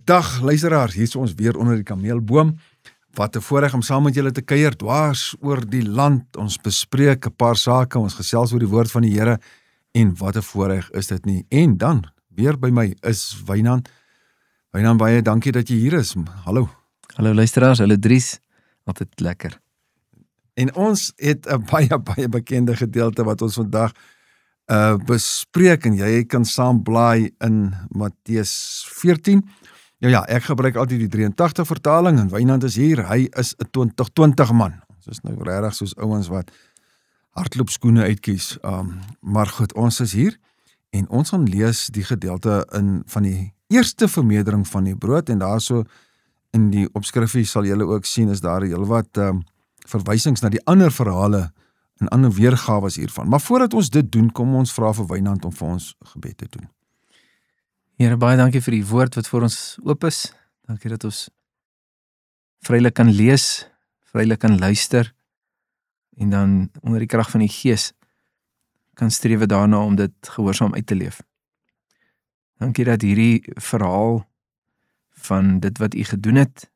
Dag luisteraars, hier is ons weer onder die kameelboom. Wat 'n voorreg om saam met julle te kuier dwars oor die land. Ons bespreek 'n paar sake, ons gesels oor die woord van die Here en wat 'n voorreg is dit nie. En dan weer by my is Wynand. Wynand, baie dankie dat jy hier is. Hallo. Hallo luisteraars, hallo Dries. Altyd lekker. En ons het 'n baie bekende gedeelte wat ons vandag bespreek en jy kan saam blaai in Matteus 14. Ja, ek gebruik altyd die 83 vertaling en Wynand is hier, hy is 'n 2020 man. Ons is nou regtig soos ouens wat hardloopskoene uitkies. Maar goed, ons is hier en ons gaan lees die gedeelte van die eerste vermeerdering van die brood en daarso in die opskrifie sal julle ook sien is daar heelwat verwysings na die ander verhale en ander weergawe hiervan. Maar voordat ons dit doen, kom ons vra vir Wynand om vir ons gebed te doen. Here, baie dankie vir die woord wat voor ons oop is. Dankie dat ons vrylik kan lees, vrylik kan luister en dan onder die krag van die Gees kan strewe daarna om dit gehoorsaam uit te leef. Dankie dat hierdie verhaal van dit wat U gedoen het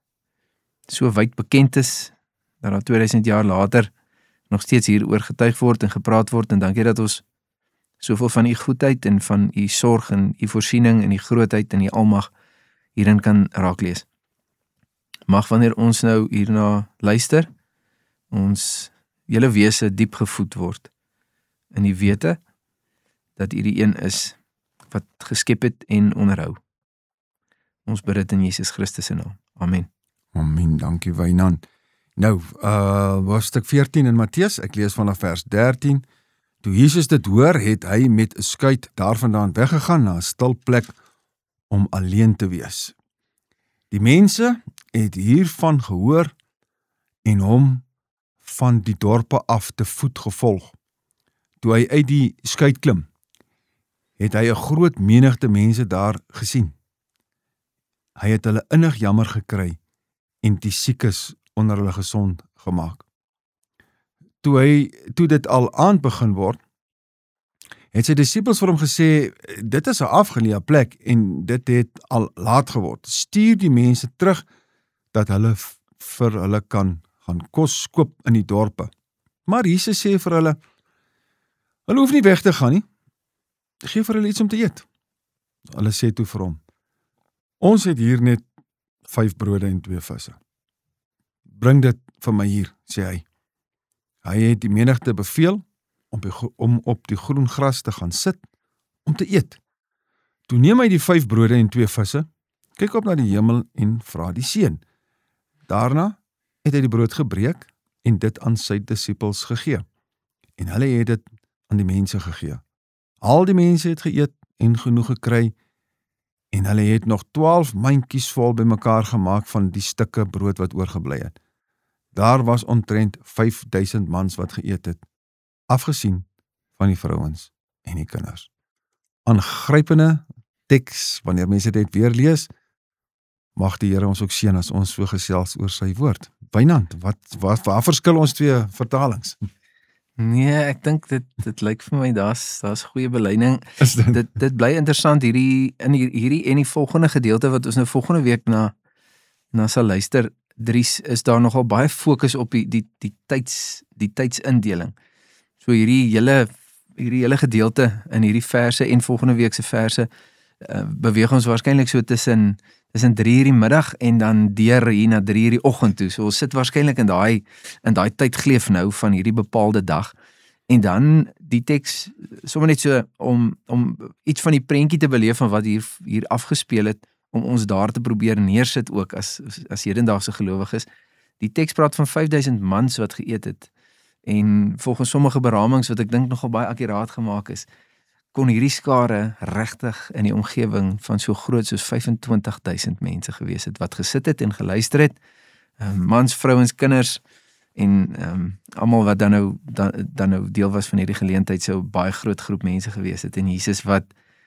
so wyd bekend is, dat daar 2000 jaar later nog steeds hieroor getuig word en gepraat word en dankie dat ons soveel van U goedheid en van U sorg en U voorsiening en U grootheid en U almag hierin kan raaklees. Mag wanneer ons nou hierna luister, ons hele wese diep gevoed word in die wete dat U die een is wat geskep het en onderhou. Ons bid dit in Jesus Christus se naam. Amen. Amen, dankie Wynand. Nou, hoofstuk 14 in Matteus, ek lees vanaf vers 13. Toe Jesus dit hoor, het hy met 'n skuit daarvandaan weggegaan na 'n stil plek om alleen te wees. Die mense het hiervan gehoor en hom van die dorpe af te voet gevolg. Toe hy uit die skuit klim, het hy 'n groot menigte mense daar gesien. Hy het hulle innig jammer gekry en die siekes onder hulle gesond gemaak. Toe dit al aand begin word, het sy disippels vir hom gesê, dit is 'n afgeleë plek en dit het al laat geword. Stuur die mense terug, dat hulle vir hulle kan gaan kos koop in die dorpe. Maar Jesus sê vir hulle hoef nie weg te gaan nie, gee vir hulle iets om te eet. Hulle sê toe vir hom, ons het hier net 5 brode en 2 visse. Bring dit vir my hier, sê hy. Hy het die menigte beveel om op die groen gras te gaan sit, om te eet. Toe neem hy die 5 brode en 2 visse, kyk op na die hemel en vra die seun. Daarna het hy die brood gebreek en dit aan sy disippels gegee. En hulle het dit aan die mense gegee. Al die mense het geëet en genoeg gekry en hulle het nog 12 mandjies vol bymekaar gemaak van die stukke brood wat oorgebly het. Daar was omtrent 5000 mans wat geëet het, afgesien van die vrouens en die kinders. Aangrypende teks, wanneer mense dit weer lees, mag die Here ons ook seën as ons so gesels oor sy woord. Wynand, waar verskil ons twee vertalings? Nee, ek dink dit lyk vir my daar's goeie beleiding. Dit bly interessant hierdie en die volgende gedeelte wat ons nou volgende week na sal luister. Dries, is daar nogal baie fokus op die tydsindeling. So hierdie hele gedeelte in hierdie verse en volgende week se verse beweeg ons waarskynlik so tussen 3:00 die middag en dan deur hier na 3:00 die oggend toe. So ons sit waarskynlik in daai tydgleef nou van hierdie bepaalde dag. En dan die teks sommer net so om iets van die prentjie te beleef van wat hier afgespeel het, om ons daar te probeer neersit ook as hedendaagse gelowiges. Die teks praat van 5000 mans wat geëet het. En volgens sommige beramings wat ek dink nogal baie akkuraat gemaak is, kon hierdie skare regtig in die omgewing van so groot soos 25000 mense gewees het, wat gesit het en geluister het, mans, vrouens, kinders, en almal wat dan nou deel was van hierdie geleentheid, so baie groot groep mense gewees het, en Jesus wat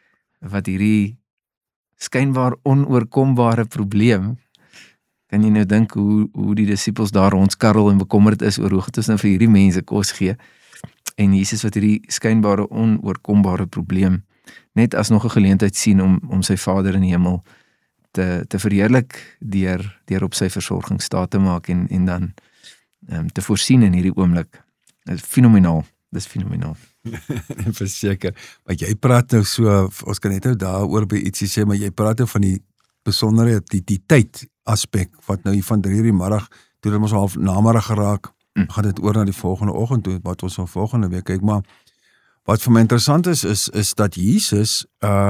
hierdie skynbaar onoorkombare probleem, kan jy nou dink hoe die disippels daar rondskarrel en bekommerd is oor hoe het ons nou vir hierdie mense kos gee, en Jesus wat hierdie skynbare onoorkombare probleem net as nog 'n geleentheid sien om sy Vader in die hemel te verheerlik deur op sy versorging staat te maak en dan te voorsien in hierdie oomblik. Dit is fenomenaal. Dis fenomenaal. Verseker. Maar jy praat nou so, ons kan net nou daaroor by ietsie sê, maar jy praat nou van die besonderheid, die tyd aspek, wat nou hier van 3:00 die middag, toe dit ons half namiddag geraak, gaan dit oor na die volgende oggend toe, wat ons al volgende week kyk, maar wat vir my interessant is dat Jesus,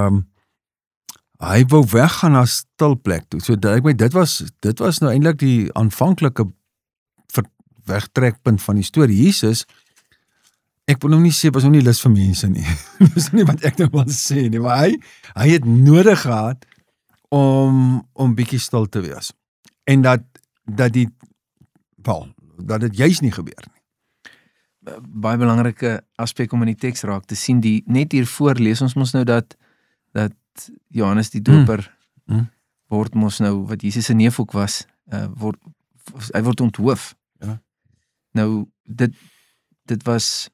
hy wou weggaan na stil plek toe, so dit was nou eintlik die aanvanklike wegtrekpunt van die storie. Jesus, ek wil nou nie sê, was nou nie lus vir mense nie, dis nie wat ek nou wil sê nie, maar hy het nodig gehad om bietjie stil te wees, en dat dit juist nie gebeur nie. Baie belangrike aspek om in die teks raak te sien, net hiervoor lees ons mos nou dat Johannes die Doper word mos nou, wat Jesus se neef ook was, hy word onthoof. Ja. Nou, dit was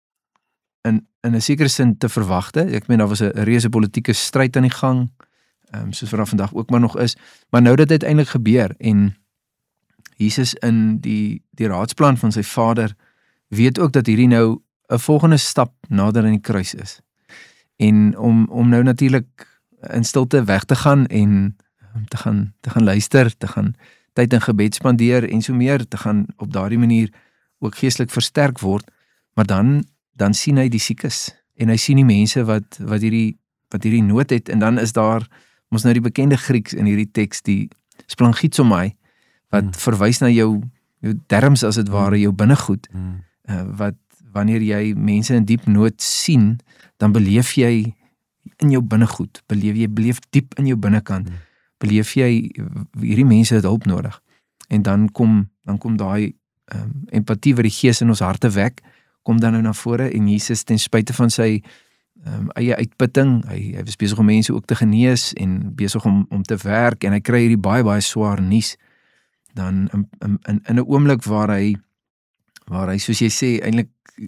in 'n sekere sin te verwagte. Ek meen, daar was 'n reuse politieke stryd aan die gang, soos wat daar vandag ook maar nog is, maar nou dit uiteindelik gebeur, en Jesus in die raadsplan van sy Vader weet ook dat hierdie nou 'n volgende stap nader aan die kruis is. En om nou natuurlik in stilte weg te gaan en te gaan luister, te gaan tyd in gebed spandeer en so meer, te gaan op daardie manier ook geestelik versterk word, maar dan sien hy die siekes en hy sien die mense wat hierdie nood het, en dan is daar mos nou die bekende Grieks in hierdie teks, die splangitsomai, wat verwys na jou derms as het ware, jou binnegoed, wat wanneer jy mense in diep nood sien, dan beleef jy in jou binnegoed, beleef diep in jou binnekant, beleef jy hierdie mense het hulp nodig, en dan kom daai empatie wat die Gees in ons harte wek, kom dan nou na vore, en Jesus ten spyte van sy eie uitputting, hy was besig om mense ook te genees, en besig om te werk, en hy kry hierdie baie, baie swaar nuus, dan in 'n oomblik waar hy, soos jy sê, eintlik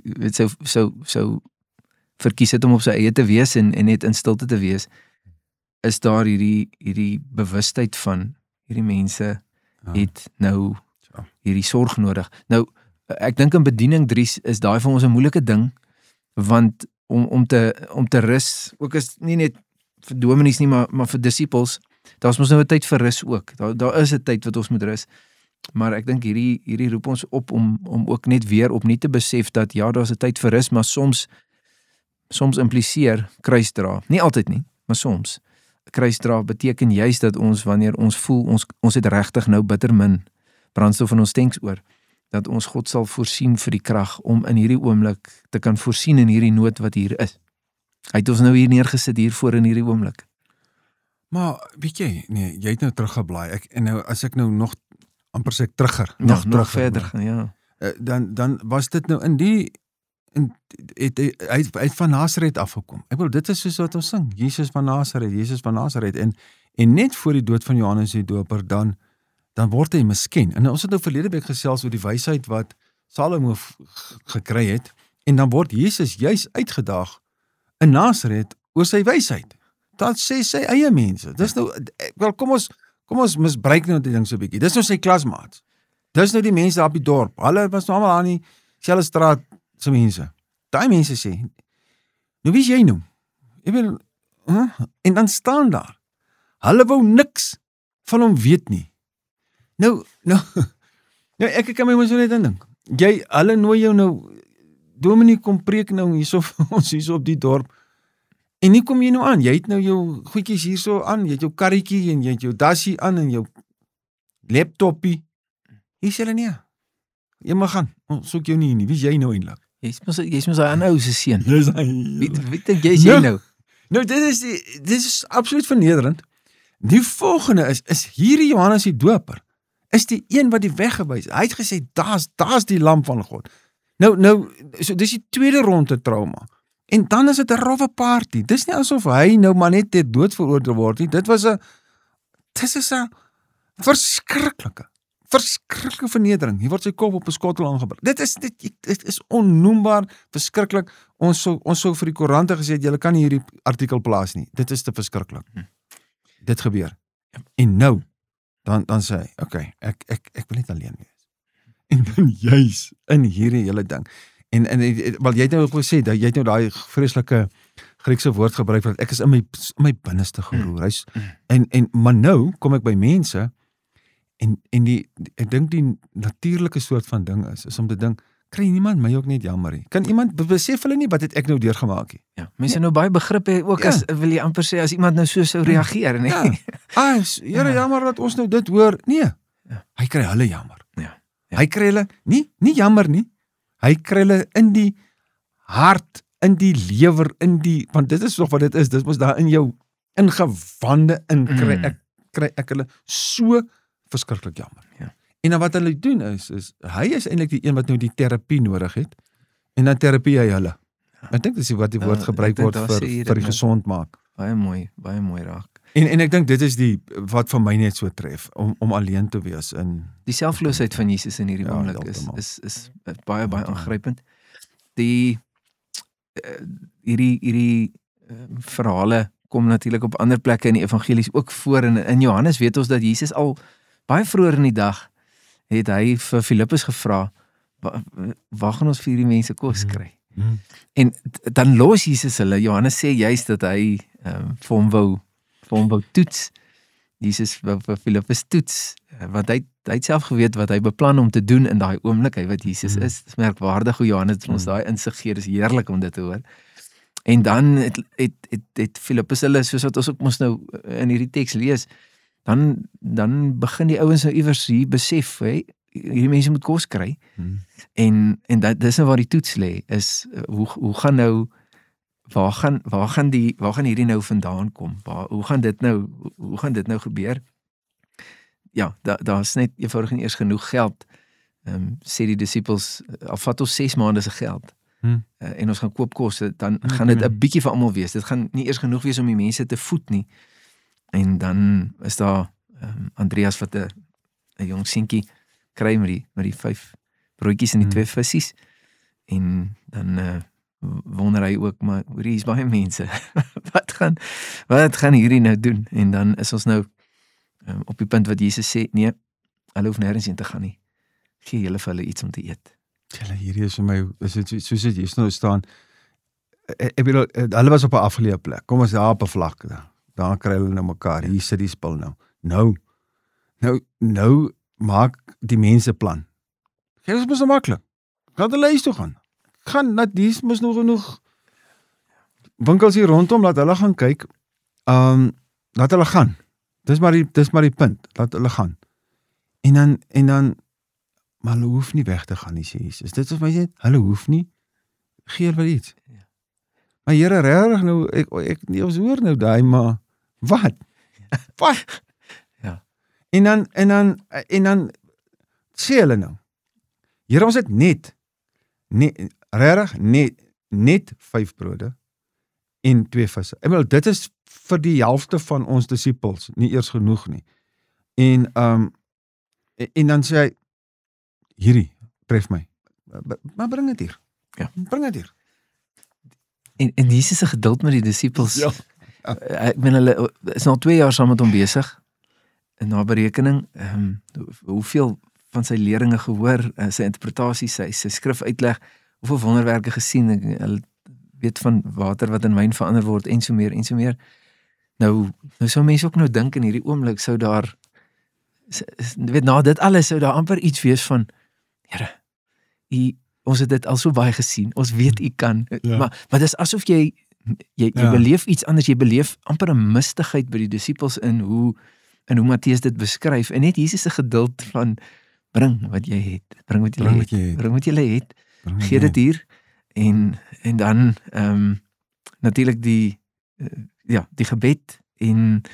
sou verkies het om op sy eie te wees, en net in stilte te wees, is daar hierdie bewustheid van, hierdie mense het nou hierdie sorg nodig. Nou, ek dink in bediening, Dries, is daai vir ons 'n moeilike ding, want om te rus, ook is nie net vir dominees nie, maar vir disippels, daar is ons nou 'n tyd vir rus ook, daar is 'n tyd wat ons moet rus, maar ek dink hierdie roep ons op om ook net weer opnuut te besef dat ja, daar is 'n tyd vir rus, maar soms impliseer kruisdra, nie altyd nie, maar soms, kruisdra beteken juist dat ons, wanneer ons voel, ons het regtig nou bitter min brandstof in ons tanks oor, dat ons God sal voorsien vir die krag om in hierdie oomblik te kan voorsien in hierdie nood wat hier is. Hy het ons nou hier neergesit hiervoor in hierdie oomblik. Maar weet jy, nee, jy het nou teruggeblaai, en nou, as ek nou nog amper sê terugger, nog verder gaan, ja. Dan was dit nou hy het van Nasaret afgekom. Ek bedoel, dit is soos wat ons sing, Jesus van Nasaret, en net voor die dood van Johannes die Doper, dan word hy misken. En ons het nou verlede week gesels oor die wysheid wat Salomo gekry het, en dan word Jesus juis uitgedaag in Nasaret oor sy wysheid. Dat sê sy eie mense. Dis nou, wel, kom ons misbruik nou die ding so 'n bietjie. Dis nou sy klasmaats. Dis nou die mense daar op die dorp. Hulle was nou almal aan die selfde straat se mense. Daai mense sê, nou wie is jy nou? Ek wil, en dan staan daar. Hulle wou niks van hom weet nie. Nou, ek kan my mos net indink. Hulle nooi jou nou, dominee kom preek nou hierso op die dorp, en nie kom jy nou aan, jy het nou jou goedjies hierso aan, jy het jou karretjie, en jy het jou dassie aan, en jou laptopie, hier sê hulle nie, jy mag gaan, ons soek jou nie, wie is jy nou eintlik? Jy is mos aan ou se seun. Wie dink jy is jy nou? Nou, dit is absoluut vernederend. Die volgende is hierdie Johannes die Doper, is die een wat die weg gewys. Hy het gesê, daar's die lam van God. Nou, so dis die tweede ronde trauma. En dan is dit 'n rowwe party. Dis nie asof hy nou maar net ter dood veroordeel word nie. Dit is 'n verskriklike vernedering. Hier word sy kop op 'n skottel aangebring. Dit is onnoembaar verskriklik. Ons sou vir die koerante gesê het, julle kan nie hierdie artikel plaas nie. Dit is te verskriklik. Dit gebeur. En nou, dan sê hy, okay, ek wil net alleen wees. En dan juis in hierdie hele ding. En wel jy het nou ook gesê dat jy het nou daai vreeslike Griekse woord gebruik wat ek is in my binneste geroer. Maar nou kom ek by mense en ek dink die natuurlike soort van ding is om te dink, kry niemand my ook net jammer nie. Kan iemand besef hulle nie wat het ek nou deurgemaak nie? Ja, mense nou baie begrip hê ook as wil jy amper sê as iemand nou so sou reageer, nee. Ja. Here jammer dat ons nou dit hoor. Nee. Hy kry hulle jammer. Ja. Hy kry hulle nie jammer nie. Hy kry hulle in die hart, in die lewer, want dit is nog wat dit is. Dit mos daar in jou ingewande kry ek hulle so verskriklik jammer. Ja. En dan wat hulle doen is hy is eintlik die een wat nou die terapie nodig het. En dan terapie hy hulle. Ek dink dis wat die woord gebruik word vir die gesond maak. Baie mooi raak. En ek dink dit is wat vir my net so tref, om alleen te wees in die selfloosheid van Jesus in hierdie oomblik is baie aangrypend. Hierdie verhale kom natuurlik op ander plekke in die evangelies ook voor en in Johannes weet ons dat Jesus al baie vroeër in die dag het hy vir Filippus gevra, waar gaan ons vir hierdie mense kos kry? En dan los Jesus hulle. Johannes sê juist dat hy vir hom wou toets. Jesus wou vir Filippus toets, want hy het self geweet wat hy beplan om te doen in daai oomblik, hy wat Jesus is. Dit is merkwaardig hoe Johannes ons daai insig gee, dis heerlik om dit te hoor. En dan het Filippus hulle, soos wat ons ook mos nou in hierdie teks lees, dan begin die ouens nou iewers hier besef, hierdie mense moet kos kry. En dis nou waar die toets lê, is hoe gaan nou, waar gaan hierdie nou vandaan kom? Hoe gaan dit nou gebeur? Ja, daar's net eenvoudig nie eers genoeg geld. Sê die disippels, al vat ons 6 maande se geld. En ons gaan koop kos, dan gaan dit 'n bietjie vir almal wees. Dit gaan nie eers genoeg wees om die mense te voed nie. En dan is daar Andreas wat 'n jong seentjie kry met die 5 broodjies en die 2 vissies. En dan wonder hy ook, maar hier is baie mense. wat gaan hierdie nou doen? En dan is ons nou op die punt wat Jesus sê, nee, hulle hoef nêrens heen te gaan nie. Gee julle vir hulle iets om te eet. Hierdie is vir my, soos dit hier nou staan, ek bedoel, hulle was op 'n afgeleë plek, kom ons daar op 'n vlak, daar kry hulle nou mekaar, hier sit die spul nou maak die mense plan. Dit is mos nou maklik, gaan hulle huis toe gaan, die mos nog genoeg winkels hier rondom, laat hulle gaan kyk, laat hulle gaan, dis maar die punt, laat hulle gaan, en dan maar hulle hoef nie weg te gaan nie, sê Jesus. Dit is my sê, hulle hoef nie, gee hulle iets. Ja. Maar Here, regtig nou, ek nie ons hoor nou daai, maar wat? Wat? Ja. En dan sê hulle nou, Here, ons het net 5 brode en 2 visse. Ek bedoel, dit is vir die helfte van ons disippels nie eers genoeg nie. En dan sê hy, hierdie tref my. Maar bring dit hier. Ja. Bring dit hier. En Jesus se geduld met die disippels. Ja. Ek meen hulle is nou 2 jaar saam met hom besig. En na berekening, hoeveel van sy leringe gehoor, sy interpretasies, sy skrifuitleg, hoeveel wonderwerke gesien, hulle weet van water wat in wyn verander word en so meer. Nou sou mense ook nou dink in hierdie oomblik sou daar, weet na dit alles sou daar amper iets wees van, Here, ons het dit al so baie gesien, ons weet u kan, maar dis asof jy beleef iets anders, jy beleef amper 'n mistigheid by die disippels in hoe Matteus dit beskryf, en net Jesus se geduld van, bring wat jy het, bring wat jy het, gee dit hier, en dan natuurlik die gebed en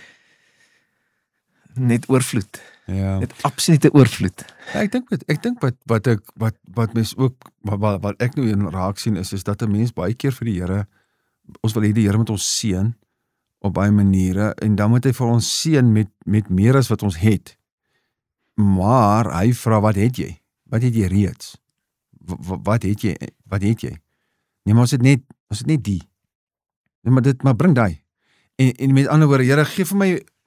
net oorvloed. Ja. Net absolute oorvloed. Ja, ek dink wat mens ook wat ek nou in raak sien is dat 'n mens baie keer vir die Here, ons wil hê die Here moet ons seën op baie maniere, en dan moet hy vir ons seën met meer as wat ons het. Maar hy vra, wat het jy? Wat het jy reeds? Wat het jy? Nee, maar ons het net die. Nee, maar bring daai. En met ander woorde, Here, gee vir my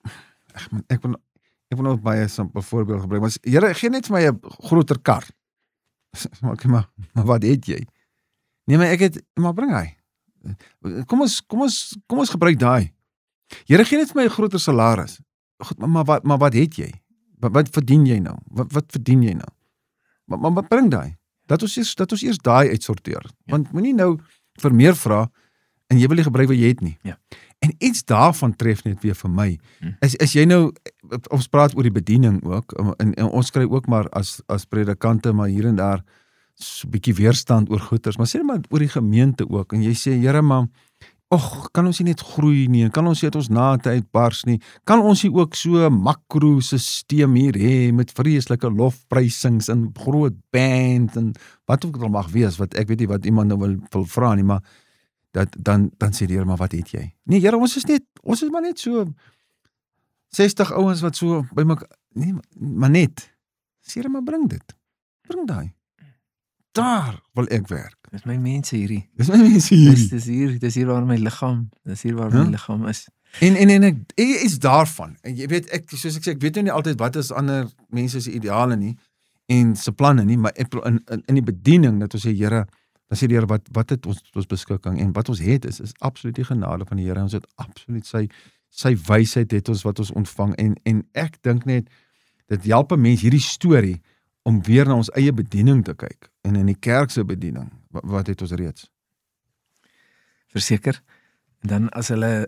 Ek wil nou baie simpel voorbeeld gebruik, maar Here, gee net vir my 'n groter kar. Maar wat het jy? Nee, maar bring hy. Kom ons gebruik daai. Here, gee net vir my 'n groter salaris. Goed, maar wat het jy? Wat verdien jy nou? Wat verdien jy nou? Maar bring daai. Dat ons eers daai uitsorteer. Want moenie nou vir meer vra en jy wil nie gebruik wat jy het nie. Ja. En iets daarvan tref net weer vir my. As jy nou, ons praat oor die bediening ook, en ons kry ook maar as predikante, maar hier en daar so 'n bietjie weerstand oor goeters, maar sê maar oor die gemeente ook, en jy sê, Here, maar kan ons nie net groei nie, kan ons nie uit ons nate uitbars nie, kan ons nie ook so 'n makro-systeem hier hê, met vreeslike lofprysings en groot band, en wat ook al mag wees, wat ek weet nie wat iemand nou wil vra nie, maar dan sê die Here, maar wat het jy? Nee, Here, ons is maar net so 60 ouens wat so by mekaar, nee, maar net, sê Here, maar bring daai. Daar wil ek werk. Dis my mense hierdie. Dis my mense hierdie. Dis hier waar my liggaam, my liggaam is. En ek is daarvan. En jy weet, soos ek sê, ek weet nou nie altyd wat is ander mense se ideale nie, en se planne nie, maar in die bediening, dat ons sê, Here, dan sê die Here, wat het ons beskikking, en wat ons het is absoluut die genade van die Here, ons het absoluut sy wysheid het ons wat ons ontvang, en ek dink net, dit help 'n mens hierdie storie, om weer na ons eie bediening te kyk, en in die kerk se bediening, wat het ons reeds? Verseker, en dan as hulle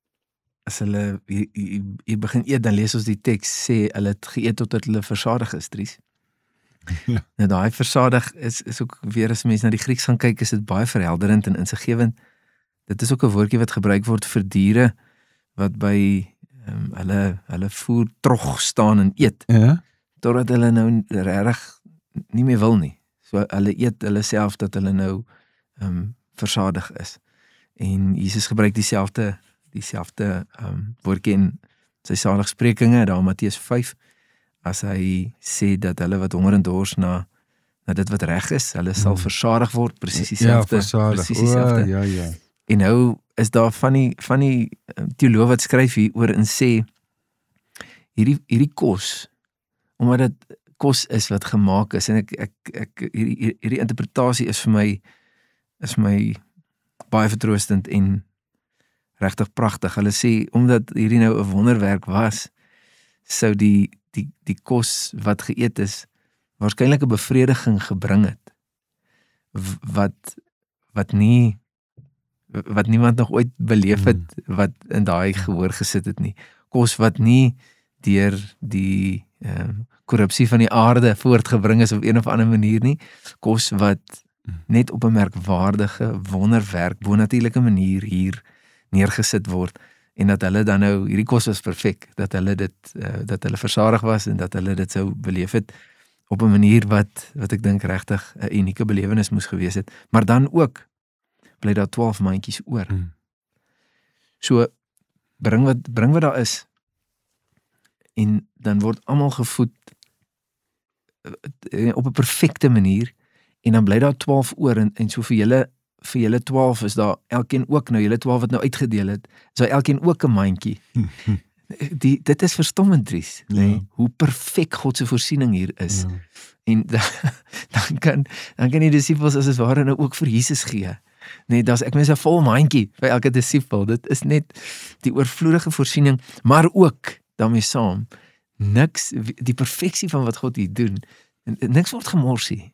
hier begin eet, dan lees ons die teks, sê, hulle het geëet totdat hulle versadig is, Dries. Ja. Nou daai versadig is ook weer, as mens na die Grieks gaan kyk, is dit baie verhelderend en insiggewend. Dit is ook 'n woordjie wat gebruik word vir diere, wat by hulle voer trog staan en eet, Ja? totdat hulle nou regtig nie meer wil nie. So hulle eet hulle self dat hulle nou versadig is. En Jesus gebruik dieselfde woordjie in sy saligsprekinge, daar in Matteus 5, as hy sê dat hulle wat honger en dors na dit wat reg is, hulle sal versadig word, presies dieselfde. Ja, versadig. Ja. En nou is daar van die teoloog wat skryf hier oor en sê, hierdie kos, omdat dit kos is wat gemaak is, en hierdie interpretasie is vir my baie vertroostend en regtig pragtig. Hulle sê, omdat hierdie nou 'n wonderwerk was, sou die kos wat geëet is, waarskynlik 'n bevrediging gebring het, wat niemand nog ooit beleef het, wat in daai gehoor gesit het nie. Kos wat nie deur die korrupsie van die aarde voortgebring is op een of ander manier nie. Kos wat net op 'n merkwaardige wonderwerk, bonatuurlike manier hier neergesit word, en dat hulle dan nou, hierdie kos was perfek, dat hulle versadig was, en dat hulle dit sou beleef het, op 'n manier wat ek dink regtig 'n unieke belewenis moes gewees het, maar dan ook, bly daar 12 mandjies oor. So, bring wat daar is, en dan word almal gevoed op 'n perfekte manier, en dan bly daar 12 oor, en so vir julle 12 is daar elkeen ook, nou julle 12 wat nou uitgedeel het, is daar elkeen ook 'n mandjie. Dit is verstommend, Dries, nee? Hoe perfek God se voorsiening hier is. Ja. En dan kan die disippels as het ware nou ook vir Jesus gee. Nee, ek mens 'n vol mandjie vir elke disipel. Dit is net die oorvloedige voorsiening, maar ook daarmee saam, die perfeksie van wat God hier doen, niks word gemors hier.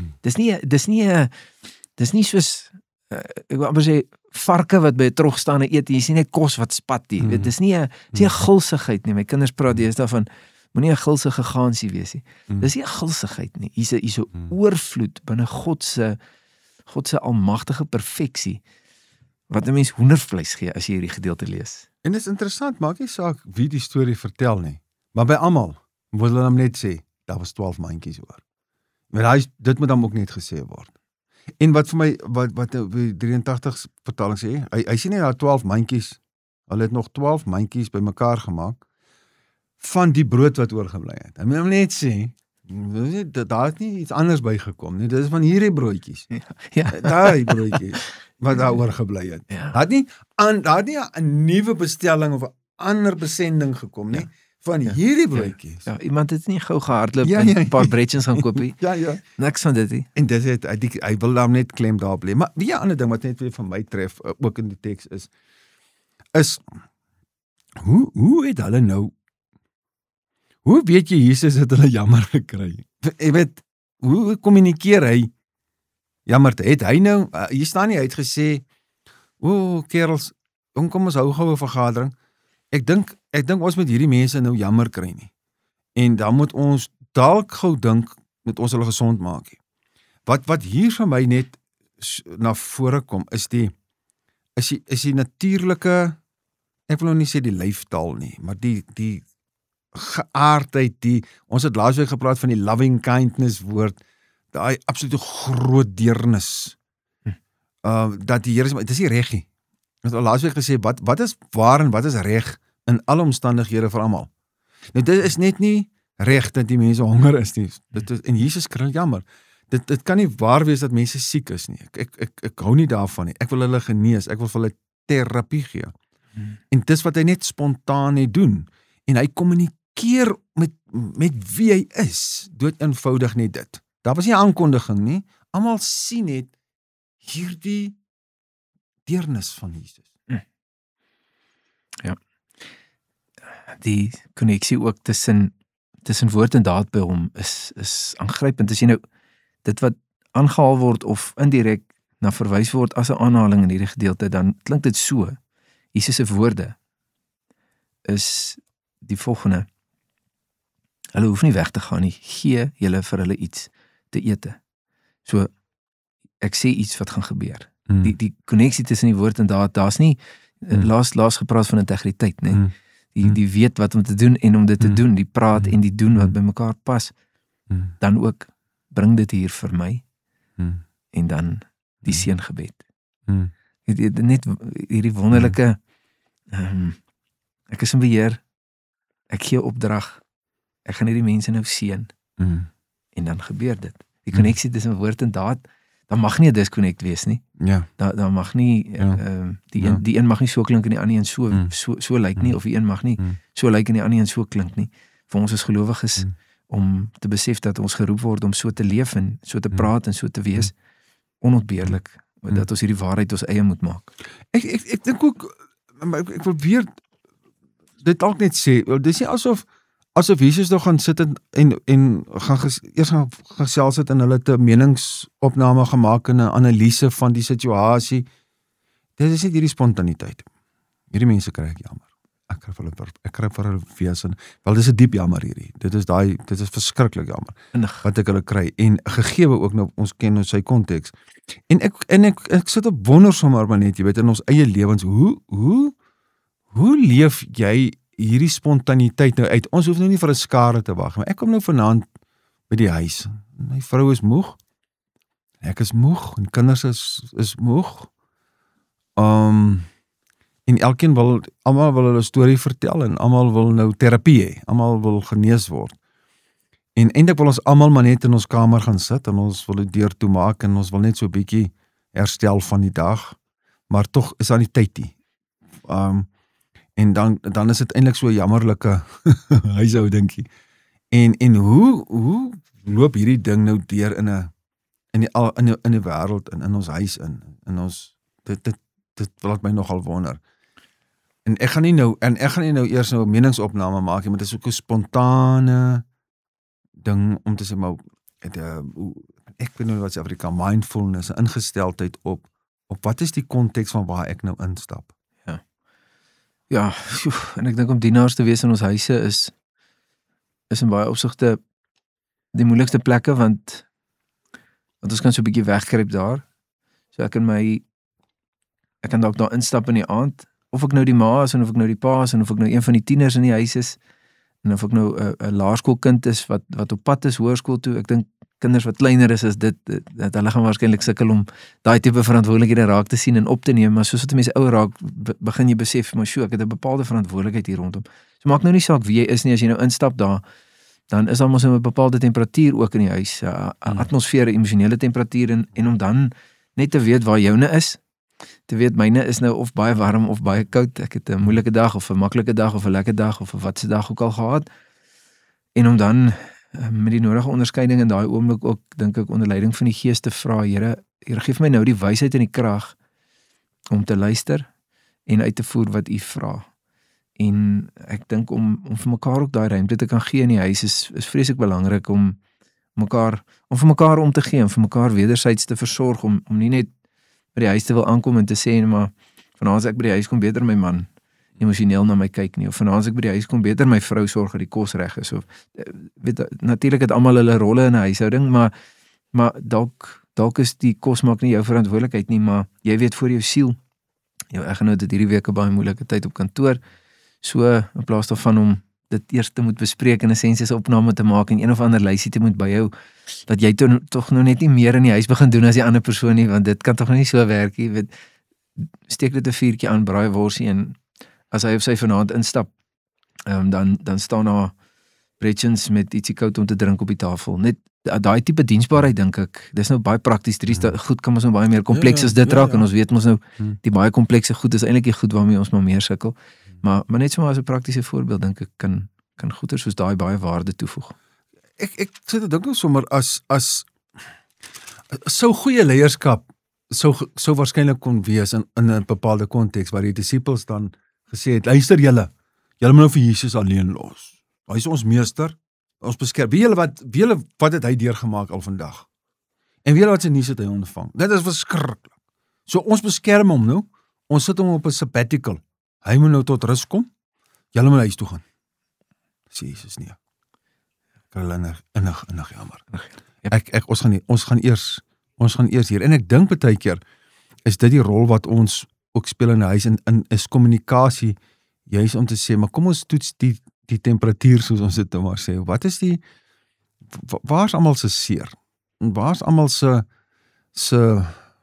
Dis nie soos, ek wil amper sê, varke wat by 'n trog staan en eet, jy sien net kos wat spat hier. Dis nie 'n gulsigheid nie. My kinders praat deesdae van, moenie 'n gulsige gansie wees nie. Dis nie 'n gulsigheid nie. Hier's 'n oorvloed binne God se almagtige perfeksie, wat 'n mens hoendervleis gee as jy hierdie gedeelte lees. En dit is interessant, maak nie saak wie die storie vertel nie, maar by almal wil hulle hom net sê, daar was 12 mandjies oor. Maar dit moet dan ook net gesê word. En wat vir my, wat die 83 vertaling sê, hy sê nie daar 12 mandjies, hulle het nog 12 mandjies by mekaar gemaak, van die brood wat oorgebly het. Hy moet hom net sê, daar het nie iets anders bygekom nie, dit is van hierdie broodjies. Ja. Daai broodjies, wat daar oorgebly het. Ja. Daar het nie 'n nuwe bestelling of 'n ander besending gekom nie. Ja. van hierdie broodjies. Ja, iemand het nie gou gehardloop Ja, en ja. 'n paar breadjies gaan koop nie. Ja. Niks van dit nie. En dit het, hy wil daar net klem daarop lê. Maar die ander ding wat net weer van my tref, ook in die teks is hoe het hulle nou, hoe weet jy Jesus het hulle jammer gekry? Jy weet, hoe kommunikeer hy jammer? Het hy nou, hier staan nie, hy het gesê, kerels, kom ons hou gou 'n vergadering. Ek dink ons moet hierdie mense nou jammer kry nie. En dan moet ons dalk gou dink, moet ons hulle gesond maak nie. Wat hier vir my net na vore kom, is die natuurlike, ek wil nou nie sê die lyfstaal nie, maar die geaardheid, ons het laasweek gepraat van die loving kindness woord, daai absolute groot deernis, dat die Here, dit is nie reg nie. Ons het al laasweek gesê, wat is waar en wat is reg in alle omstandighede vir almal. Nou dit is net nie reg dat die mense honger is nie. En Jesus kry jammer. Dit kan nie waar wees dat mense siek is nie. Ek hou nie daarvan nie. Ek wil hulle genees, ek wil vir hulle terapie gee. En dis wat hy net spontaan net doen. En hy kommunikeer met wie hy is, dood eenvoudig net dit. Daar was nie 'n aankondiging nie. Almal sien net hierdie deernis van Jesus. Ja. Die koneksie ook tussen woord en daad by hom is aangrypend. As jy nou dit wat aangehaal word of indirek na verwys word as 'n aanhaling in hierdie gedeelte, dan klink dit so. Jesus se woorde is die volgende: hulle hoef nie weg te gaan nie, gee julle vir hulle iets te ete. So, ek sê iets wat gaan gebeur. Die koneksie tussen die woord en daad, daar's nie, laas gepraat van integriteit, nee. Die weet wat om te doen en om dit te doen, die praat en die doen wat by mekaar pas, dan ook bring dit hier vir my, en dan die seëngebed. Net hierdie wonderlike, ek is in beheer, ek gee opdrag, ek gaan hierdie mense nou seën, en dan gebeur dit. Die koneksie tussen woord en daad, dan mag nie 'n disconnect wees nie. Ja. Dan mag nie, die een mag nie so klink en die ander een so lyk nie, of die een mag nie so lyk en die ander een so klink nie. Vir ons as gelowiges, om te besef dat ons geroep word om so te leef en so te praat en so te wees, onontbeerlik, dat ons hierdie waarheid ons eie moet maak. Ek dink ook, ek wil weer dit dalk net sê, dis nie asof Jesus nog gaan sit en eers gaan gesels het en hulle te meningsopname gemaak en 'n analise van die situasie. Dit is net hierdie spontaniteit. Hierdie mense kry ek jammer. Ek kry vir hulle wesen. Wel, dis 'n diep jammer hierdie. Dit is verskriklik jammer. Wat ek hulle kry. En gegeewe ook nou, ons ken sy konteks. En ek sit op wonder sommer maar net, jy weet, in ons eie lewens, hoe leef jy hierdie spontaniteit nou uit? Ons hoef nou nie vir 'n skare te wag, maar ek kom nou vanaand by die huis. My vrou is moeg. Ek is moeg en kinders is moeg. En almal wil hulle storie vertel en almal wil nou terapie hê. Almal wil genees word. En eintlik wil ons almal maar net in ons kamer gaan sit en ons wil die deur toemaak en ons wil net so 'n bietjie herstel van die dag, maar tog is daar nie tyd nie. En dan is dit eintlik so 'n jammerlike huishoudinkie. En hoe loop hierdie ding nou deur in 'n wêreld in ons huis in ons dit laat my nogal wonder. En ek gaan nie nou eers 'n meningsopname maak nie, maar dit is ook 'n spontane ding om te sê, maar ek weet nou wat se Afrika mindfulness, 'n ingesteldheid op wat is die konteks van waar ek nou instap. Ja, en ek dink om dienaars te wees in ons huise is in baie opsigte die moeilikste plekke, want ons kan so 'n bietjie wegkruip daar. So ek kan dalk daar instap in die aand, of ek nou die ma is en of ek nou die pa is en of ek nou een van die tieners in die huis is en of ek nou 'n laerskoolkind is wat op pad is hoërskool toe. Ek dink kinders wat kleiner is dit, dat hulle gaan waarskynlik sukkel om daai tipe verantwoordelikhede raak te sien en op te neem, maar soos wat mense ouer raak, begin jy besef, maar ek het 'n bepaalde verantwoordelikheid hier rondom. So maak nou nie saak wie jy is nie, as jy nou instap daar, dan is daar mos 'n bepaalde temperatuur ook in die huis, 'n atmosfeer, 'n emosionele temperatuur, en om dan net te weet waar joune is, te weet, myne is nou of baie warm of baie koud, ek het 'n moeilike dag of 'n maklike dag of 'n lekker dag of 'n watse dag ook al gehad, en om dan met die nodige onderskeiding in daai oomblik ook, dink ek, onder leiding van die Gees te vra, Here gee vir my nou die wysheid en die krag om te luister en uit te voer wat U vra. En ek dink om vir mekaar ook daai ruimte te kan gee in die huis is vreeslik belangrik om vir mekaar om te gee en vir mekaar wederzijds te versorg, om nie net by die huis te wil aankom en te sê, maar vanaand as ek by die huis kom, beter my man emosioneel na my kyk nie, of vanaand as ek by die huis kom, beter my vrou sorg dat die kos reg is, of natuurlik het almal hulle rolle in 'n huishouding, maar dalk is die kos maak nie jou verantwoordelikheid nie, maar jy weet vir jou siel, jou eggenoot het hierdie week 'n baie moeilike tyd op kantoor, so in plaas daarvan om dit eers te moet bespreek en 'n sensus opname te maak en een of ander lysie te moet byhou, dat jy tog nou net nie meer in die huis begin doen as die ander persoon nie, want dit kan tog nie so werk nie, weet, steek dit 'n vuurtjie aan, braai worsie, en as hy of sy vanaand instap, dan staan daar bretjens met ietsie koud om te drink op die tafel, net daai tipe diensbaarheid, dink ek, dis nou baie prakties, goed kan ons nou baie meer kompleks as dit raak, en ons weet ons nou, die baie komplekse goed is eintlik die goed waarmee ons maar meer sukkel, maar net so maar as 'n praktiese voorbeeld, dink ek, kan goeie soos daai baie waarde toevoeg. Ek sê dit dink nou sommer as sou goeie leierskap sou waarskynlik kon wees in 'n bepaalde konteks waar die disippels dan gesê het, luister julle moet nou vir Jesus alleen los. Hy is ons meester, ons beskerm. Wie julle wat het hy deurgemaak al vandag? En wie julle wat sy nuus het hy ontvang? Dit is verskriklik. So ons beskerm hom nou, ons sit hom op 'n sabbatical. Hy moet nou tot rus kom, julle moet huis toe gaan. Sê Jesus nie. Ek hulle innig jammer. Ons gaan eers hier, en ek dink baie keer is dit die rol wat ons ook speel in 'n huis, en is kommunikasie, juis om te sê, maar kom ons toets die temperatuur, soos ons dit nou maar sê, wat is waar is almal se seer, en waar is almal se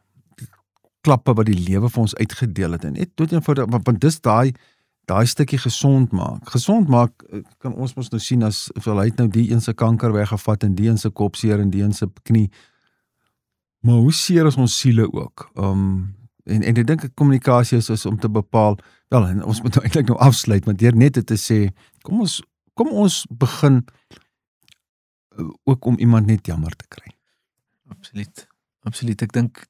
klappe wat die lewe vir ons uitgedeel het, en net dood eenvoudig, want dis daai stukkie gesond maak, kan ons mos nou sien as, hy het nou die een se kanker weggevat, en die een se kopseer, en die een se knie, maar hoe seer is ons siele ook, en ek dink ek kommunikasie is om te bepaal, wel, en ons moet nou eintlik nou afsluit, want deur net te sê, kom ons begin ook om iemand net jammer te kry. Absoluut, ek dink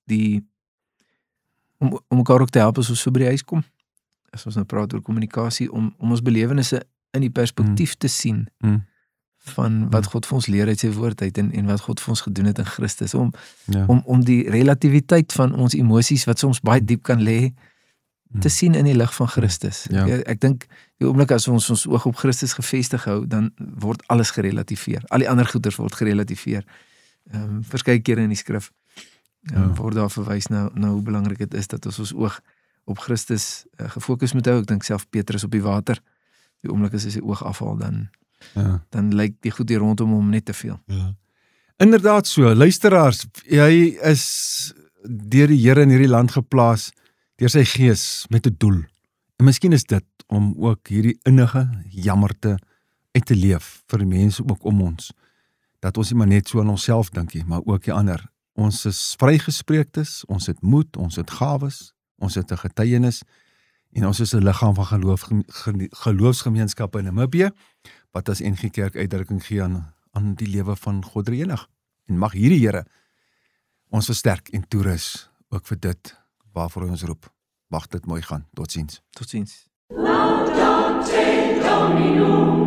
om mekaar ook te help as ons so by die huis kom, as ons nou praat oor kommunikasie, om ons belewennisse in die perspektief te sien, van wat God vir ons leer uit sy woord uit, en wat God vir ons gedoen het in Christus, om die relativiteit van ons emosies, wat soms baie diep kan lê, te sien in die lig van Christus. Ek dink, die oomblik as ons oog op Christus gefestig hou, dan word alles gerelativeer, al die ander goeders word gerelativeer, verskeie kere in die skrif, word daar verwys na hoe belangrik het is, dat ons oog op Christus gefokus moet hou. Ek dink self Petrus op die water, die oomblik as hy sy oog afhaal, dan lyk die goed hier rondom hom net te veel. Inderdaad so, luisteraars, jy is deur die Here in hierdie land geplaas, deur sy Gees met 'n doel. En miskien is dit om ook hierdie innige jammerte uit te leef vir die mense ook om ons. Dat ons nie maar net so aan onsself dink nie, maar ook die ander. Ons is vrygespreektes, ons het moed, ons het gawes, ons het 'n getuienis, en ons is 'n liggaam van geloofsgemeenskappe in Namibië, wat as NG Kerk uitdrukking gee aan die lewe van God drie-enig. En mag hierdie Here ons versterk en toerus ook vir dit waarvoor hy ons roep. Mag dit mooi gaan. Totsiens. Totsiens. Laudato Dominum.